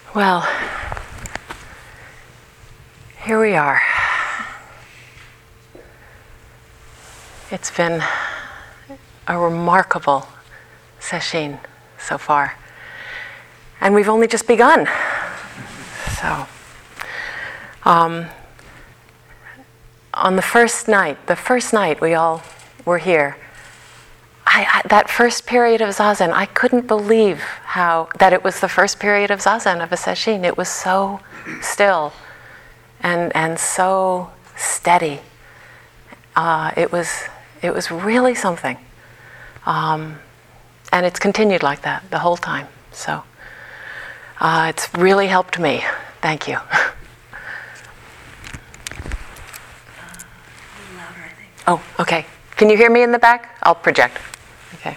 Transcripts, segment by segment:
Well, here we are. It's been a remarkable sesshin so far. And we've only just begun. So, on the first night we all were here, that first period of Zazen, I couldn't believe that it was the first period of Zazen of a sesshin. It was so still and so steady. It was really something. And it's continued like that the whole time. So it's really helped me. Thank you. Louder, I think. Oh, okay. Can you hear me in the back? I'll project. Okay.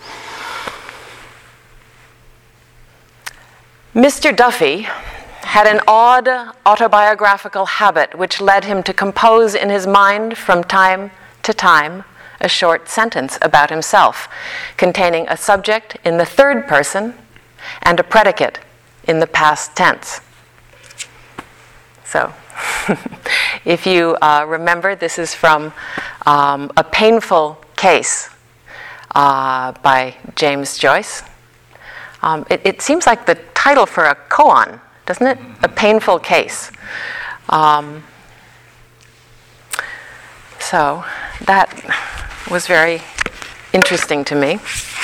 Mr. Duffy had an odd autobiographical habit which led him to compose in his mind from time to time a short sentence about himself, containing a subject in the third person and a predicate in the past tense. So, if you remember, this is from A Painful Case by James Joyce. It seems like the title for a koan, doesn't it? A Painful Case. So that was very interesting to me.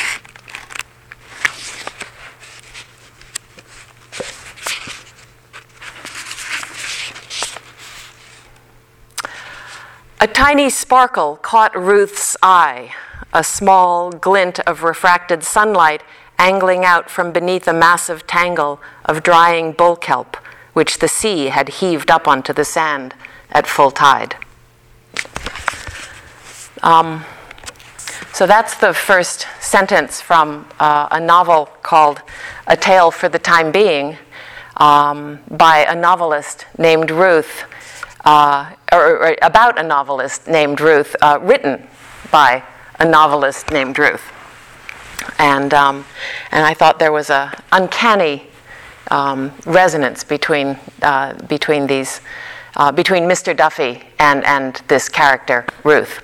A tiny sparkle caught Ruth's eye, a small glint of refracted sunlight angling out from beneath a massive tangle of drying bull kelp, which the sea had heaved up onto the sand at full tide. So that's the first sentence from a novel called A Tale for the Time Being by a novelist named Ruth, or about a novelist named Ruth, written by a novelist named Ruth. And I thought there was a uncanny resonance between these, between Mr. Duffy and this character, Ruth,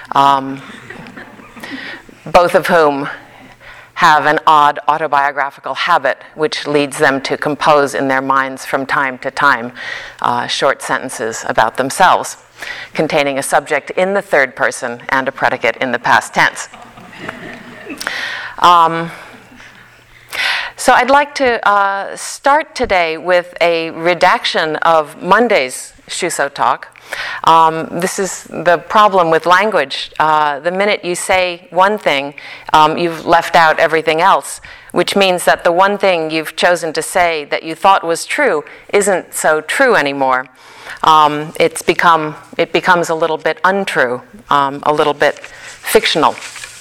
both of whom have an odd autobiographical habit which leads them to compose in their minds from time to time short sentences about themselves, containing a subject in the third person and a predicate in the past tense. So I'd like to start today with a redaction of Monday's Shuso talk. This is the problem with language. The minute you say one thing, you've left out everything else, which means that the one thing you've chosen to say that you thought was true isn't so true anymore. It becomes a little bit untrue, a little bit fictional.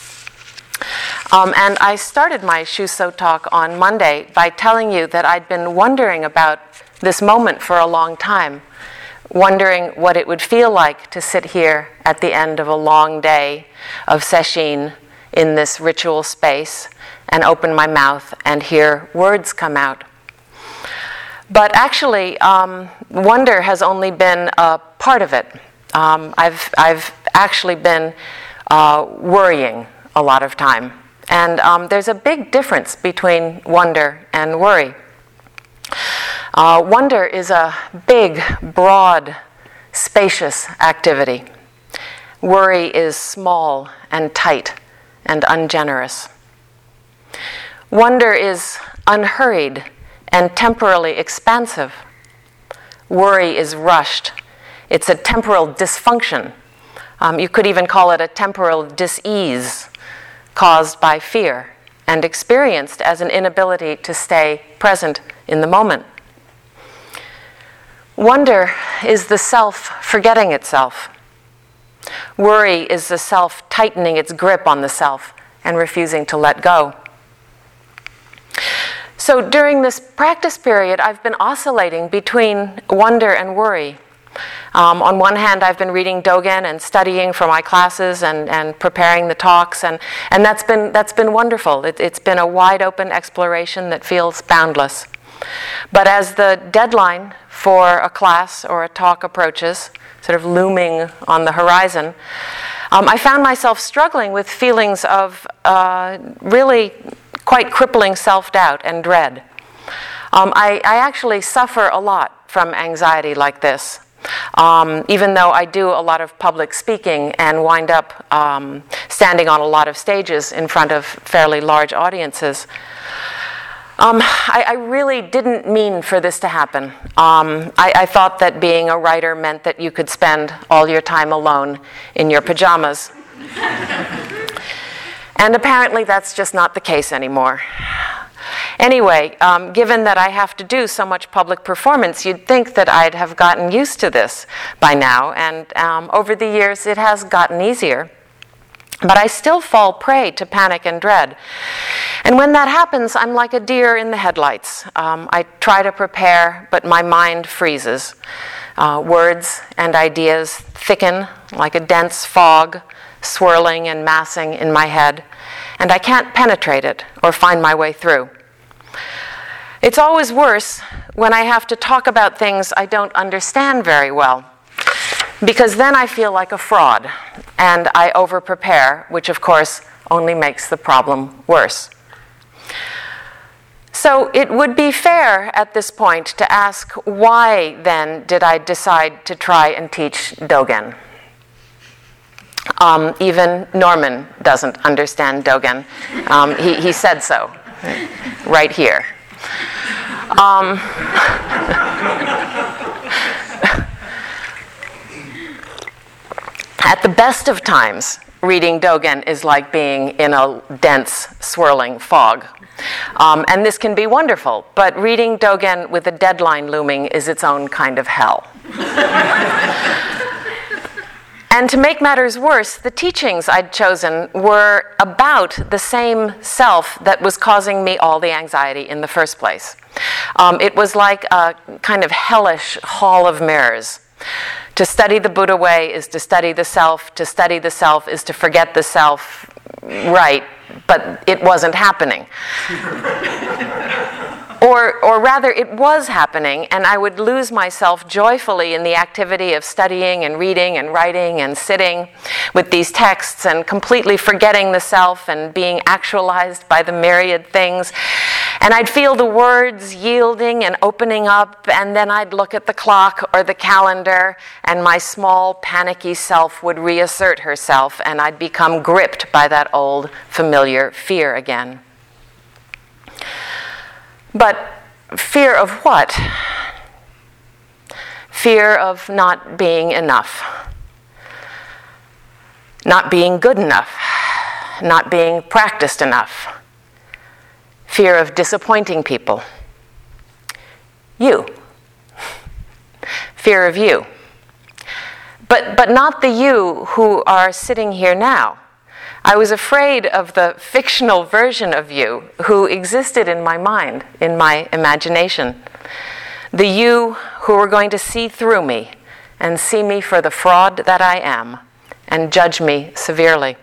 And I started my Shuso talk on Monday by telling you that I'd been wondering about this moment for a long time, wondering what it would feel like to sit here at the end of a long day of sesshin in this ritual space and open my mouth and hear words come out. But actually, wonder has only been a part of it. I've actually been worrying a lot of time. And there's a big difference between wonder and worry. Wonder is a big, broad, spacious activity. Worry is small and tight and ungenerous. Wonder is unhurried and temporally expansive. Worry is rushed. It's a temporal dysfunction. You could even call it a temporal dis-ease caused by fear and experienced as an inability to stay present in the moment. Wonder is the self forgetting itself. Worry is the self tightening its grip on the self and refusing to let go. So during this practice period, I've been oscillating between wonder and worry. On one hand, I've been reading Dogen and studying for my classes and preparing the talks, and that's been wonderful. It's been a wide open exploration that feels boundless. But as the deadline for a class or a talk approaches, sort of looming on the horizon, I found myself struggling with feelings of really quite crippling self-doubt and dread. I actually suffer a lot from anxiety like this, even though I do a lot of public speaking and wind up standing on a lot of stages in front of fairly large audiences. I really didn't mean for this to happen. I thought that being a writer meant that you could spend all your time alone in your pajamas. And apparently that's just not the case anymore. Anyway, given that I have to do so much public performance, you'd think that I'd have gotten used to this by now, and over the years it has gotten easier. But I still fall prey to panic and dread. And when that happens, I'm like a deer in the headlights. I try to prepare, but my mind freezes. Words and ideas thicken like a dense fog, swirling and massing in my head, and I can't penetrate it or find my way through. It's always worse when I have to talk about things I don't understand very well, because then I feel like a fraud, and I over-prepare, which of course only makes the problem worse. So it would be fair at this point to ask, why then did I decide to try and teach Dogen? Even Norman doesn't understand Dogen. He said so, right here. At the best of times, reading Dogen is like being in a dense, swirling fog. And this can be wonderful, but reading Dogen with a deadline looming is its own kind of hell. And to make matters worse, the teachings I'd chosen were about the same self that was causing me all the anxiety in the first place. It was like a kind of hellish hall of mirrors. To study the Buddha way is to study the self. To study the self is to forget the self. Right, but it wasn't happening. Or rather, it was happening, and I would lose myself joyfully in the activity of studying and reading and writing and sitting with these texts and completely forgetting the self and being actualized by the myriad things. And I'd feel the words yielding and opening up, and then I'd look at the clock or the calendar, and my small, panicky self would reassert herself, and I'd become gripped by that old, familiar fear again. But fear of what? Fear of not being enough. Not being good enough. Not being practiced enough. Fear of disappointing people. You. Fear of you. But not the you who are sitting here now. I was afraid of the fictional version of you who existed in my mind, in my imagination. The you who were going to see through me and see me for the fraud that I am and judge me severely.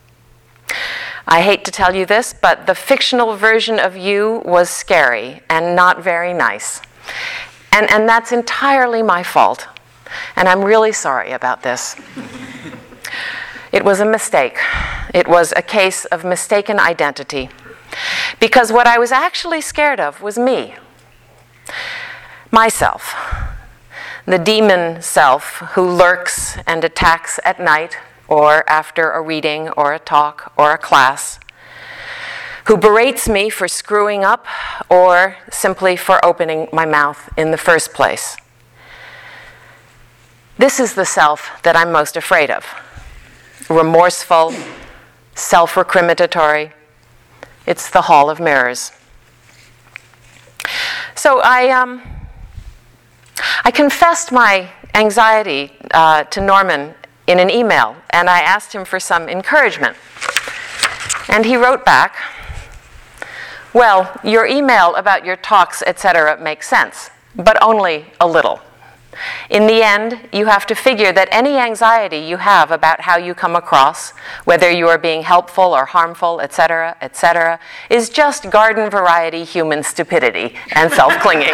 I hate to tell you this, but the fictional version of you was scary and not very nice. And that's entirely my fault. And I'm really sorry about this. It was a mistake. It was a case of mistaken identity. Because what I was actually scared of was me. Myself. The demon self who lurks and attacks at night or after a reading or a talk or a class. Who berates me for screwing up or simply for opening my mouth in the first place. This is the self that I'm most afraid of. Remorseful, self-recriminatory. It's the Hall of Mirrors. So I confessed my anxiety to Norman in an email, and I asked him for some encouragement. And he wrote back, "Well, your email about your talks, etc. makes sense, but only a little." In the end, you have to figure that any anxiety you have about how you come across, whether you are being helpful or harmful, etc., is just garden variety human stupidity and self-clinging.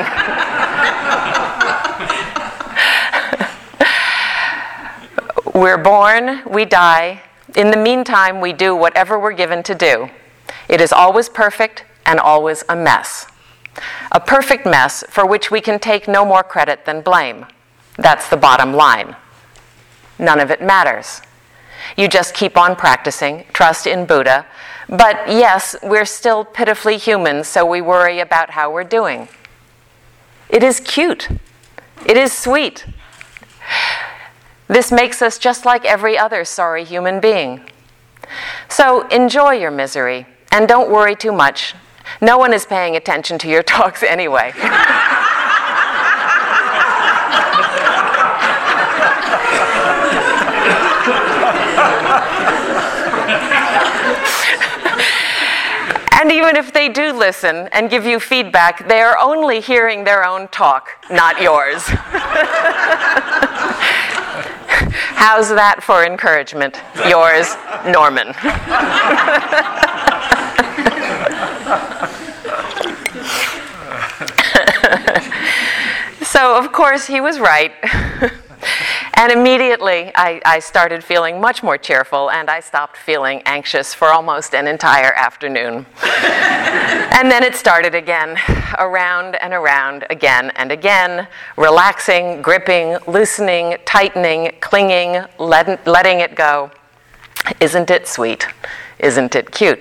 We're born, we die. In the meantime, we do whatever we're given to do. It is always perfect and always a mess. A perfect mess for which we can take no more credit than blame. That's the bottom line. None of it matters. You just keep on practicing, trust in Buddha, but yes, we're still pitifully human, so we worry about how we're doing. It is cute. It is sweet. This makes us just like every other sorry human being. So enjoy your misery, and don't worry too much. No one is paying attention to your talks anyway. And even if they do listen and give you feedback, they are only hearing their own talk, not yours. How's that for encouragement? Yours, Norman. So, of course, he was right. And immediately, I started feeling much more cheerful, and I stopped feeling anxious for almost an entire afternoon. And then it started again, around and around, again and again, relaxing, gripping, loosening, tightening, clinging, letting it go. Isn't it sweet? Isn't it cute?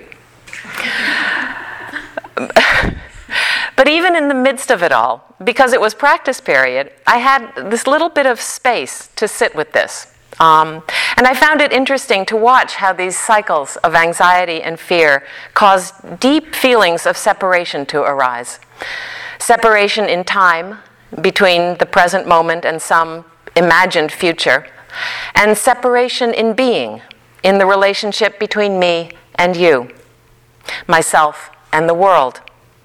But even in the midst of it all, because it was practice period, I had this little bit of space to sit with this. And I found it interesting to watch how these cycles of anxiety and fear cause deep feelings of separation to arise. Separation in time between the present moment and some imagined future, and separation in being, in the relationship between me and you, myself and the world.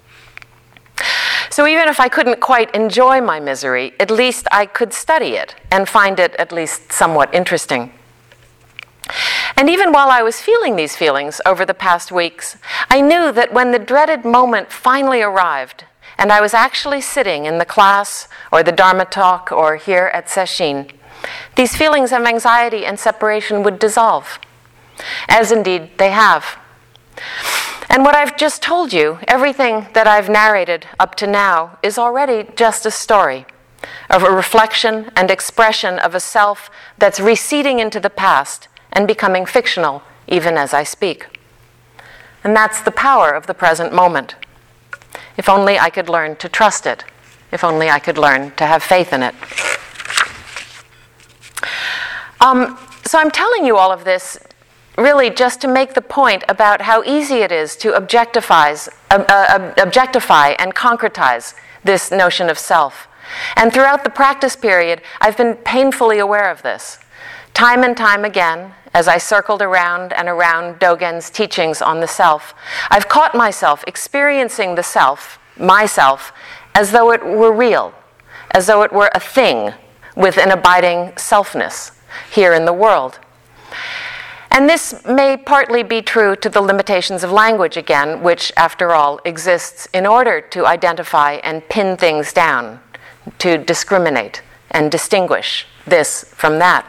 So even if I couldn't quite enjoy my misery, at least I could study it and find it at least somewhat interesting. And even while I was feeling these feelings over the past weeks, I knew that when the dreaded moment finally arrived, and I was actually sitting in the class or the Dharma talk or here at Sesshin, these feelings of anxiety and separation would dissolve, as indeed they have. And what I've just told you, everything that I've narrated up to now, is already just a story of a reflection and expression of a self that's receding into the past and becoming fictional even as I speak. And that's the power of the present moment. If only I could learn to trust it. If only I could learn to have faith in it. So I'm telling you all of this really just to make the point about how easy it is to objectify and concretize this notion of self. And throughout the practice period, I've been painfully aware of this. Time and time again, as I circled around and around Dogen's teachings on the self, I've caught myself experiencing the self, myself, as though it were real, as though it were a thing with an abiding selfness here in the world. And this may partly be true to the limitations of language again, which, after all, exists in order to identify and pin things down, to discriminate and distinguish this from that.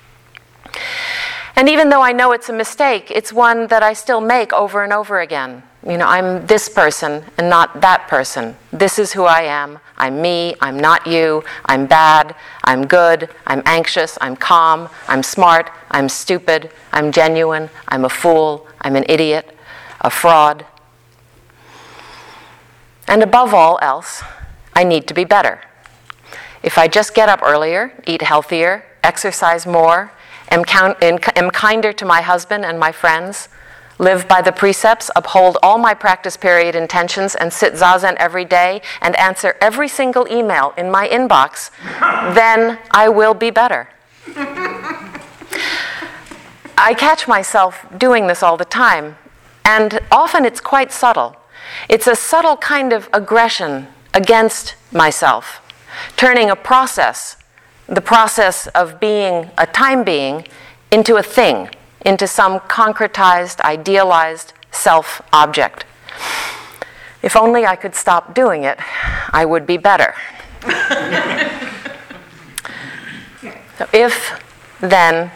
And even though I know it's a mistake, it's one that I still make over and over again. You know, I'm this person and not that person. This is who I am. I'm me. I'm not you. I'm bad. I'm good. I'm anxious. I'm calm. I'm smart. I'm stupid. I'm genuine. I'm a fool. I'm an idiot. A fraud. And above all else, I need to be better. If I just get up earlier, eat healthier, exercise more, am kinder to my husband and my friends, live by the precepts, uphold all my practice period intentions, and sit zazen every day and answer every single email in my inbox, then I will be better. I catch myself doing this all the time, and often it's quite subtle. It's a subtle kind of aggression against myself, turning a process the process of being a time being into a thing, into some concretized, idealized self-object. If only I could stop doing it, I would be better. So if, then,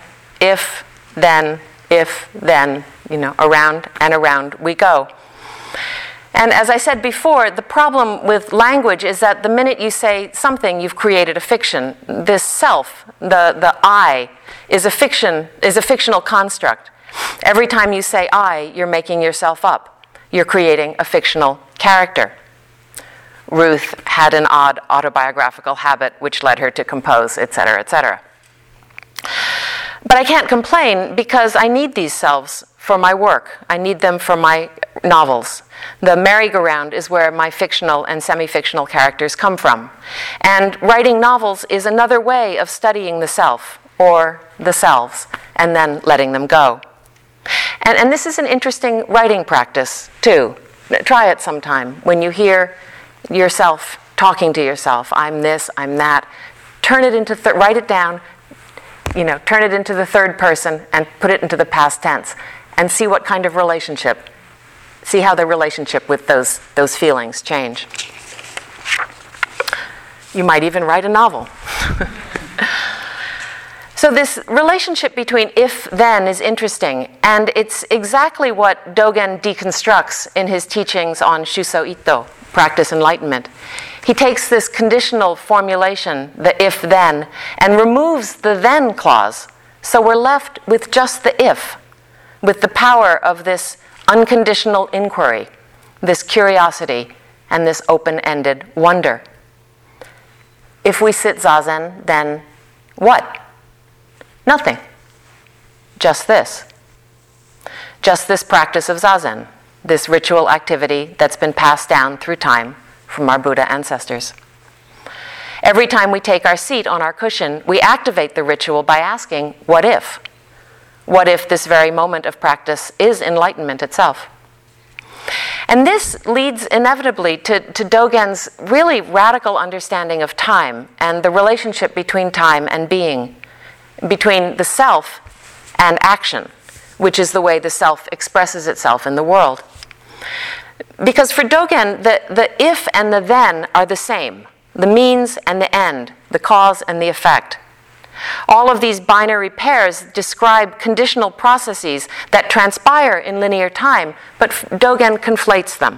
around and around we go. And as I said before, the problem with language is that the minute you say something, you've created a fiction. This self, the I, is a fictional construct. Every time you say I, you're making yourself up. You're creating a fictional character. Ruth had an odd autobiographical habit which led her to compose, etc., etc. But I can't complain because I need these selves for my work. I need them for my novels. The merry-go-round is where my fictional and semi-fictional characters come from. And writing novels is another way of studying the self, or the selves, and then letting them go. And this is an interesting writing practice, too. Try it sometime. When you hear yourself talking to yourself, I'm this, I'm that, turn it into, write it down, turn it into the third person and put it into the past tense and see what kind of relationship, see how the relationship with those feelings change. You might even write a novel. So this relationship between if-then is interesting, and it's exactly what Dogen deconstructs in his teachings on Shuso Ito, Practice Enlightenment. He takes this conditional formulation, the if-then, and removes the then clause, so we're left with just the if, with the power of this unconditional inquiry, this curiosity, and this open-ended wonder. If we sit zazen, then what? Nothing. Just this. Just this practice of zazen, this ritual activity that's been passed down through time from our Buddha ancestors. Every time we take our seat on our cushion, we activate the ritual by asking, what if? What if this very moment of practice is enlightenment itself? And this leads inevitably to Dogen's really radical understanding of time and the relationship between time and being, between the self and action, which is the way the self expresses itself in the world. Because for Dogen, the if and the then are the same, the means and the end, the cause and the effect. All of these binary pairs describe conditional processes that transpire in linear time, but Dogen conflates them.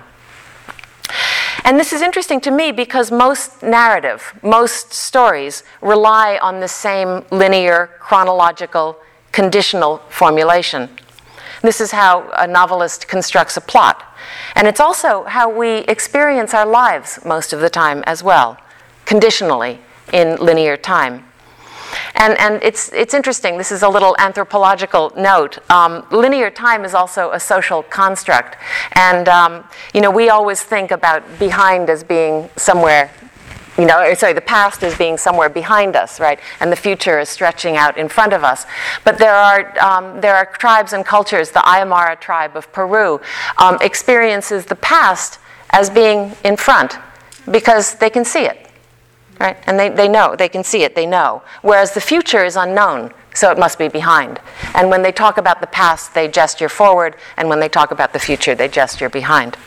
And this is interesting to me because most narrative, most stories rely on the same linear, chronological, conditional formulation. This is how a novelist constructs a plot. And it's also how we experience our lives most of the time as well, conditionally in linear time. And it's interesting, this is a little anthropological note. Linear time is also a social construct. And, we always think about behind as being somewhere, the past as being somewhere behind us, right? And the future is stretching out in front of us. But there are tribes and cultures, the Aymara tribe of Peru experiences the past as being in front because they can see it. Right? And they know, they can see it, they know. Whereas the future is unknown, so it must be behind. And when they talk about the past, they gesture forward, and when they talk about the future, they gesture behind.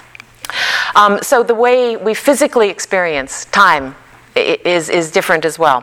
So the way we physically experience time is different as well.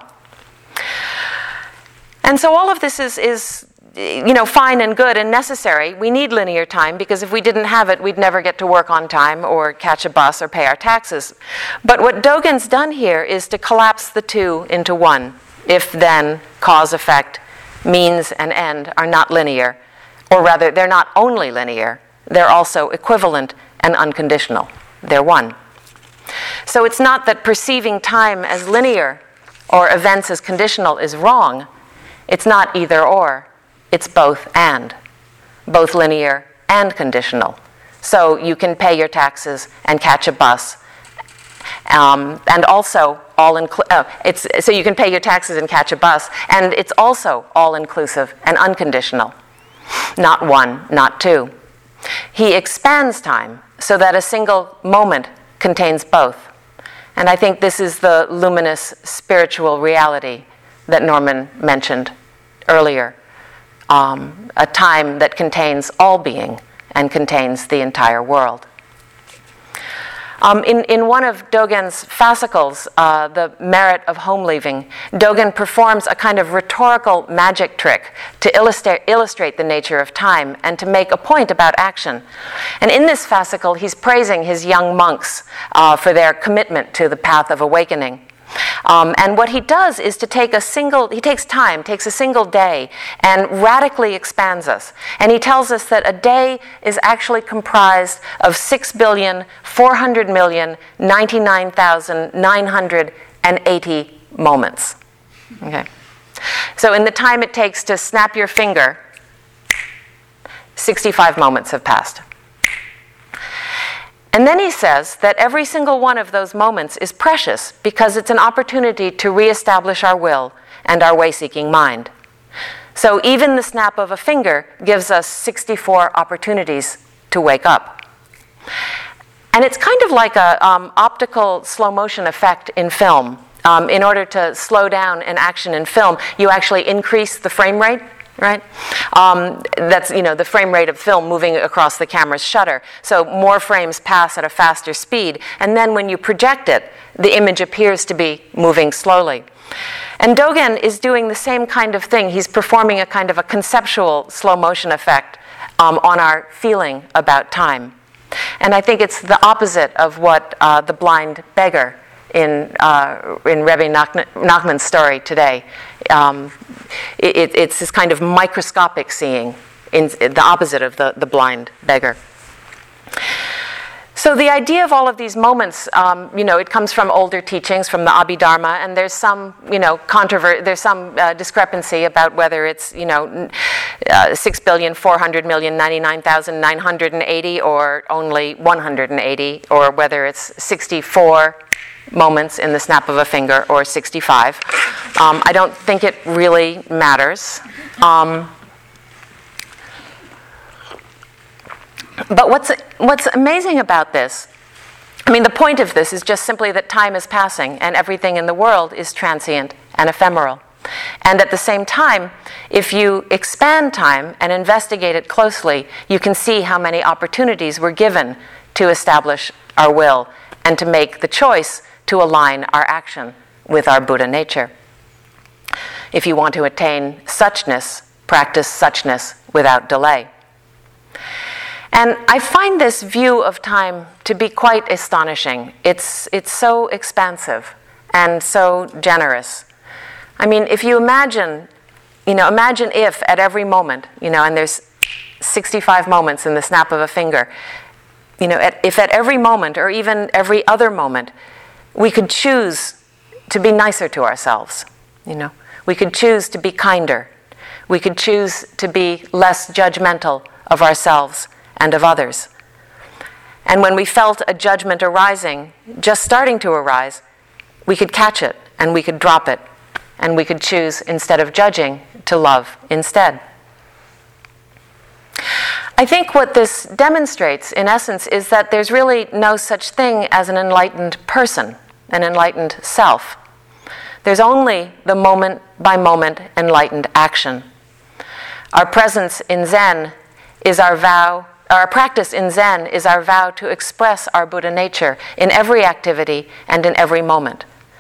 And so all of this is fine and good and necessary. We need linear time because if we didn't have it, we'd never get to work on time or catch a bus or pay our taxes. But what Dogen's done here is to collapse the two into one. If, then, cause, effect, means, and end are not linear. Or rather, they're not only linear, they're also equivalent and unconditional. They're one. So it's not that perceiving time as linear or events as conditional is wrong. It's not either or. It's both and, both linear and conditional. So you can pay your taxes and catch a bus, and also so you can pay your taxes and catch a bus, and it's also all-inclusive and unconditional, not one, not two. He expands time so that a single moment contains both, and I think this is the luminous spiritual reality that Norman mentioned earlier, a time that contains all being and contains the entire world. In one of Dogen's fascicles, The Merit of Home Leaving, Dogen performs a kind of rhetorical magic trick to illustrate the nature of time and to make a point about action. And in this fascicle, he's praising his young monks for their commitment to the path of awakening. And what he does is he takes a single day and radically expands us. And he tells us that a day is actually comprised of 6,400,099,980 moments. Okay. So in the time it takes to snap your finger, 65 moments have passed. And then he says that every single one of those moments is precious because it's an opportunity to reestablish our will and our way-seeking mind. So even the snap of a finger gives us 64 opportunities to wake up. And it's kind of like a optical slow-motion effect in film. In order to slow down an action in film, you actually increase the frame rate. Right? That's, the frame rate of film moving across the camera's shutter. So more frames pass at a faster speed, and then when you project it, the image appears to be moving slowly. And Dogen is doing the same kind of thing. He's performing a kind of a conceptual slow motion effect on our feeling about time. And I think it's the opposite of what the blind beggar in Rebbe Nachman's story today. It's this kind of microscopic seeing, the opposite of the blind beggar. So the idea of all of these moments, it comes from older teachings, from the Abhidharma, and there's some, there's some discrepancy about whether it's, 6,400,099,980 or only 180, or whether it's 64 moments in the snap of a finger or 65. I don't think it really matters. But what's amazing about this, the point of this is just simply that time is passing and everything in the world is transient and ephemeral. And at the same time, if you expand time and investigate it closely, you can see how many opportunities were given to establish our will and to make the choice to align our action with our Buddha nature. If you want to attain suchness, practice suchness without delay. And I find this view of time to be quite astonishing. It's so expansive and so generous. If you imagine if at every moment, and there's 65 moments in the snap of a finger, if at every moment or even every other moment, we could choose to be nicer to ourselves, We could choose to be kinder. We could choose to be less judgmental of ourselves and of others. And when we felt a judgment arising, just starting to arise, we could catch it and we could drop it. And we could choose, instead of judging, to love instead. I think what this demonstrates, in essence, is that there's really no such thing as an enlightened person, an enlightened self. There's only the moment-by-moment enlightened action. Our presence in Zen is our vow, our practice in Zen is our vow to express our Buddha nature in every activity and in every moment.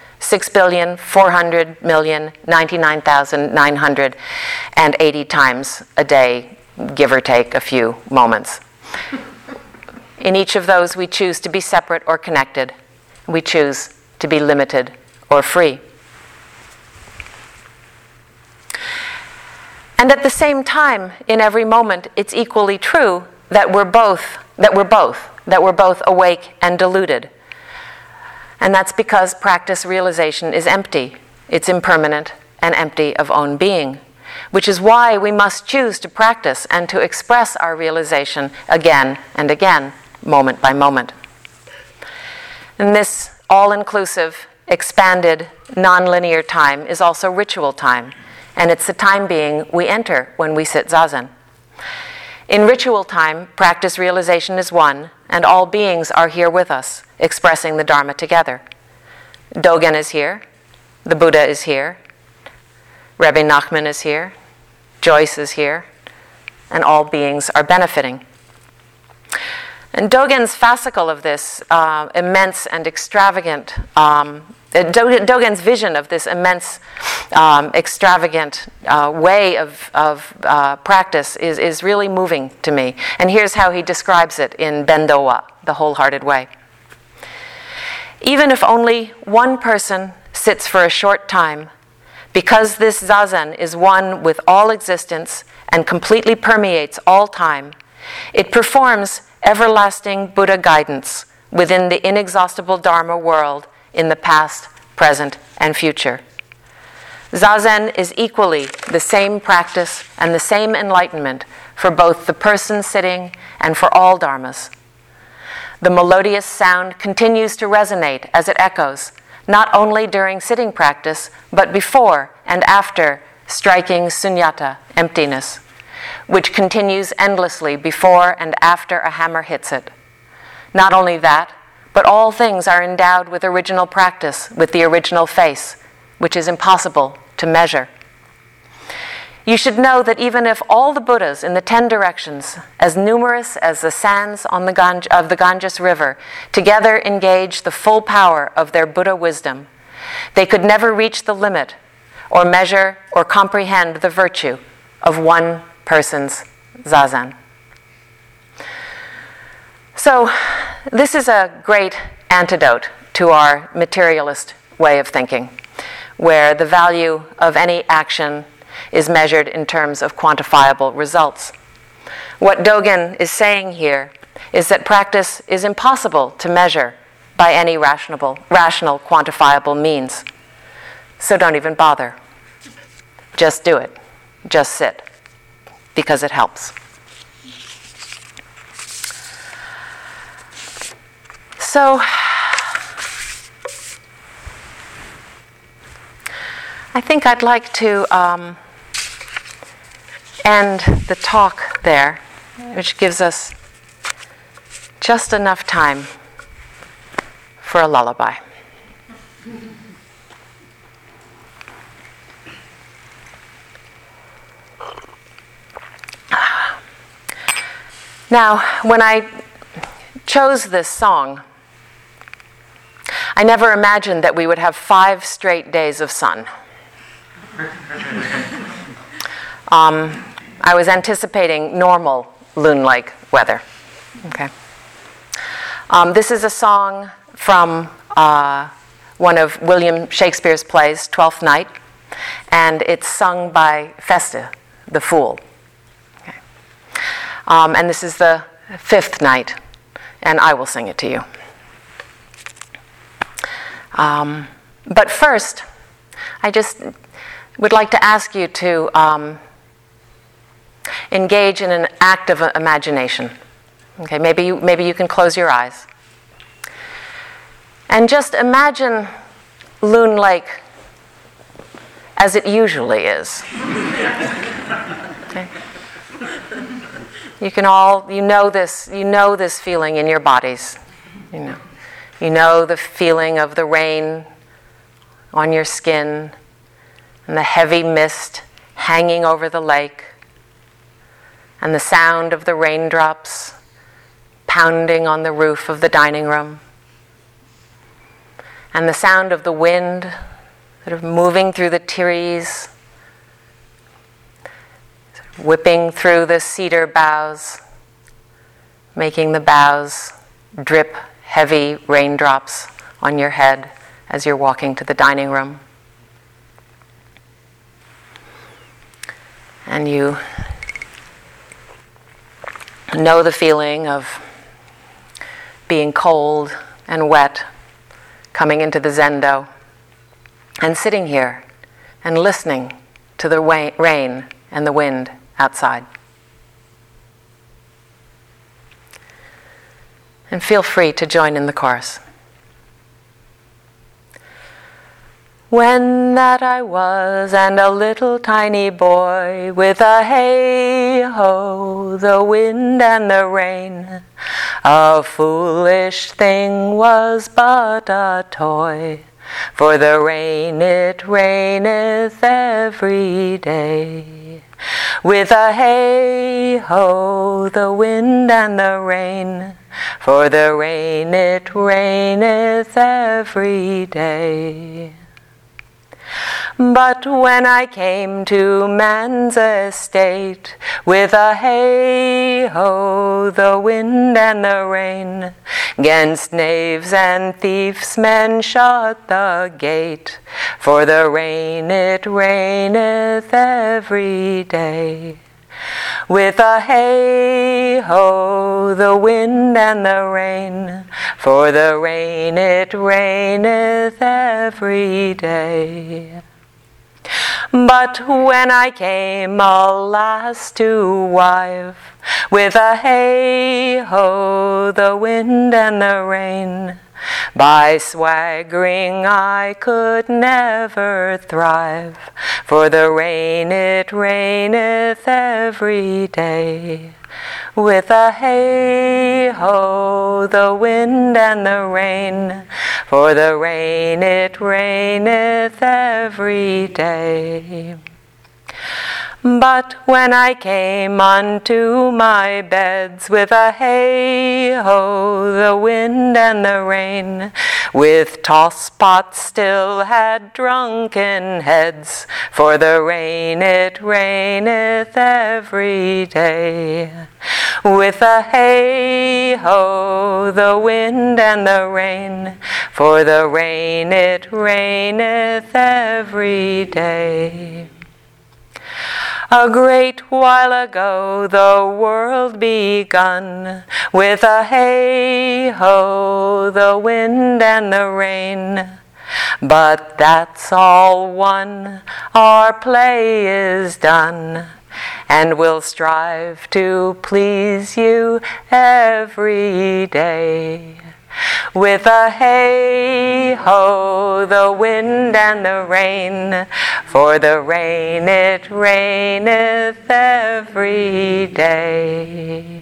6,400,099,980 times a day, give or take a few moments. In each of those, we choose to be separate or connected. We choose to be limited or free. And at the same time, in every moment, it's equally true that we're both awake and deluded. And that's because practice realization is empty. It's impermanent and empty of own being, which is why we must choose to practice and to express our realization again and again, moment by moment. And this all-inclusive, expanded, non-linear time is also ritual time, and it's the time being we enter when we sit zazen. In ritual time, practice realization is one, and all beings are here with us, expressing the Dharma together. Dogen is here, the Buddha is here, Rebbe Nachman is here, Joyce is here, and all beings are benefiting. And Dogen's fascicle of this immense and extravagant, Dogen's vision of this immense, extravagant way of practice is really moving to me. And here's how he describes it in Bendowa, the wholehearted way. Even if only one person sits for a short time, because this zazen is one with all existence and completely permeates all time, it performs everlasting Buddha guidance within the inexhaustible Dharma world in the past, present, and future. Zazen is equally the same practice and the same enlightenment for both the person sitting and for all dharmas. The melodious sound continues to resonate as it echoes, not only during sitting practice, but before and after striking sunyata, emptiness, which continues endlessly before and after a hammer hits it. Not only that, but all things are endowed with original practice, with the original face, which is impossible to measure. You should know that even if all the Buddhas in the 10 directions, as numerous as the sands on of the Ganges River, together engage the full power of their Buddha wisdom, they could never reach the limit or measure or comprehend the virtue of one person's zazen. So, this is a great antidote to our materialist way of thinking, where the value of any action is measured in terms of quantifiable results. What Dogen is saying here is that practice is impossible to measure by any rational, quantifiable means. So don't even bother. Just do it. Just sit. Because it helps. So, I think I'd like to end the talk there, which gives us just enough time for a lullaby. Now, when I chose this song, I never imagined that we would have 5 straight days of sun. I was anticipating normal loon-like weather. Okay. This is a song from one of William Shakespeare's plays, Twelfth Night, and it's sung by Feste, the fool. Okay. And this is the 5th night, and I will sing it to you. But first, I just would like to ask you to engage in an act of imagination. Okay, maybe you can close your eyes. And just imagine Loon Lake as it usually is. Okay? You know this feeling in your bodies. You know the feeling of the rain on your skin and the heavy mist hanging over the lake and the sound of the raindrops pounding on the roof of the dining room and the sound of the wind sort of moving through the trees, whipping through the cedar boughs, making the boughs drip heavy raindrops on your head as you're walking to the dining room. And you know the feeling of being cold and wet, coming into the zendo, and sitting here and listening to the rain and the wind outside. And feel free to join in the chorus. When that I was and a little tiny boy, with a hey-ho, the wind and the rain, a foolish thing was but a toy. For the rain, it raineth every day. With a hey-ho, the wind and the rain. For the rain, it raineth every day. But when I came to man's estate, with a hey-ho, the wind and the rain, 'gainst knaves and thieves men shut the gate. For the rain, it raineth every day. With a hey-ho, the wind and the rain. For the rain, it raineth every day. But when I came, alas, to wife, with a hey-ho, the wind and the rain, by swaggering I could never thrive. For the rain, it raineth every day. With a hey-ho, the wind and the rain. For the rain, it raineth every day. But when I came unto my beds, with a hey-ho, the wind and the rain, with tosspots still had drunken heads. For the rain, it raineth every day. With a hey-ho, the wind and the rain. For the rain, it raineth every day. A great while ago the world begun, with a hey-ho, the wind and the rain. But that's all one, our play is done, and we'll strive to please you every day. With a hey-ho, the wind and the rain. For the rain, it raineth every day.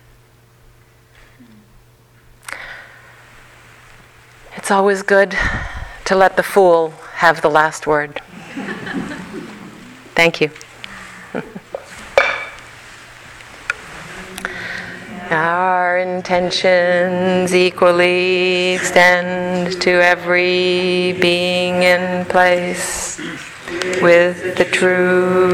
It's always good to let the fool have the last word. Thank you. Our intentions equally extend to every being in place with the true